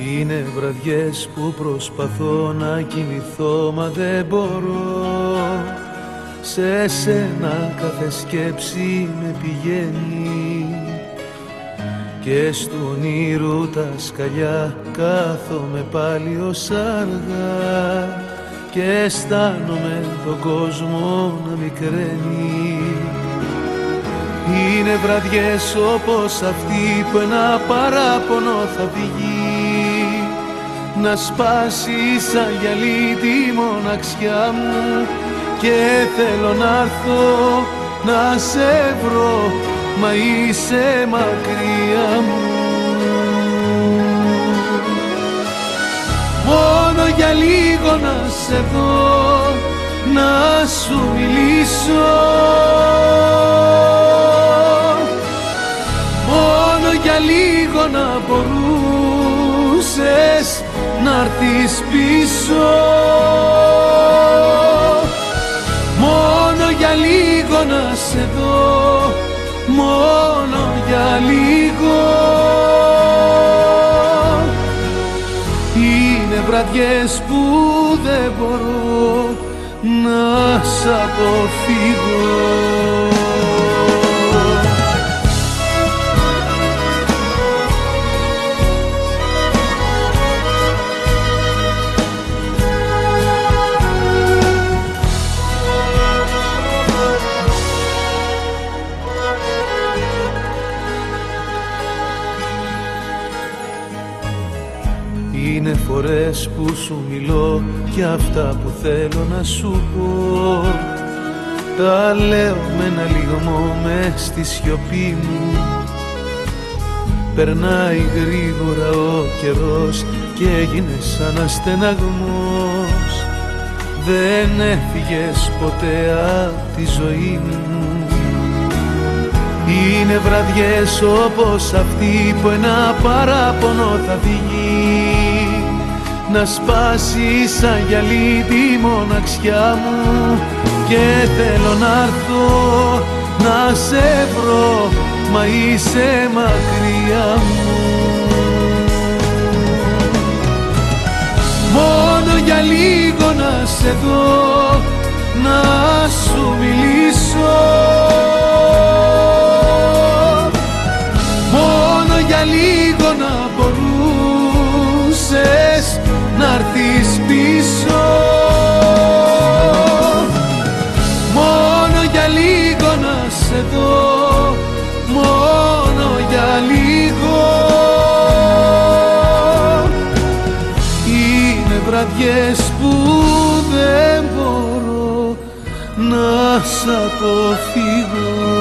Είναι βραδιές που προσπαθώ να κοιμηθώ μα δεν μπορώ. Σε σένα κάθε σκέψη με πηγαίνει και στου όνειρου τα σκαλιά κάθομαι πάλι ως αργά και αισθάνομαι τον κόσμο να μικραίνει. Είναι βραδιές όπως αυτή που ένα παράπονο θα βγει να σπάσει σαν γυαλί τη μοναξιά μου και θέλω να έρθω να σε βρω μα είσαι μακριά μου. Μόνο για λίγο να σε δω, να σου μιλήσω, μόνο για λίγο να μπορούσες να έρθεις πίσω. Μόνο για λίγο να σε δω, μόνο για λίγο. Είναι βραδιές που δεν μπορώ να σ' αποφύγω. Είναι φορές που σου μιλώ και αυτά που θέλω να σου πω τα λέω με ένα λιγμό μες στη σιωπή μου. Περνάει γρήγορα ο καιρός και έγινε σαν αστεναγμός. Δεν έφυγες ποτέ απ' τη ζωή μου. Είναι βραδιές όπως αυτή που ένα παράπονο θα βγει να σπάσει σαν γυαλί τη μοναξιά μου και θέλω να έρθω να σε βρω μα είσαι μακριά μου. Μόνο για λίγο να σε δω, να σου μιλήσω, μόνο για λίγο να μπορούσες να έρθεις πίσω. Μόνο για λίγο να σε δω, μόνο για λίγο. Είναι βραδιές που δεν μπορώ να σ' αποφύγω.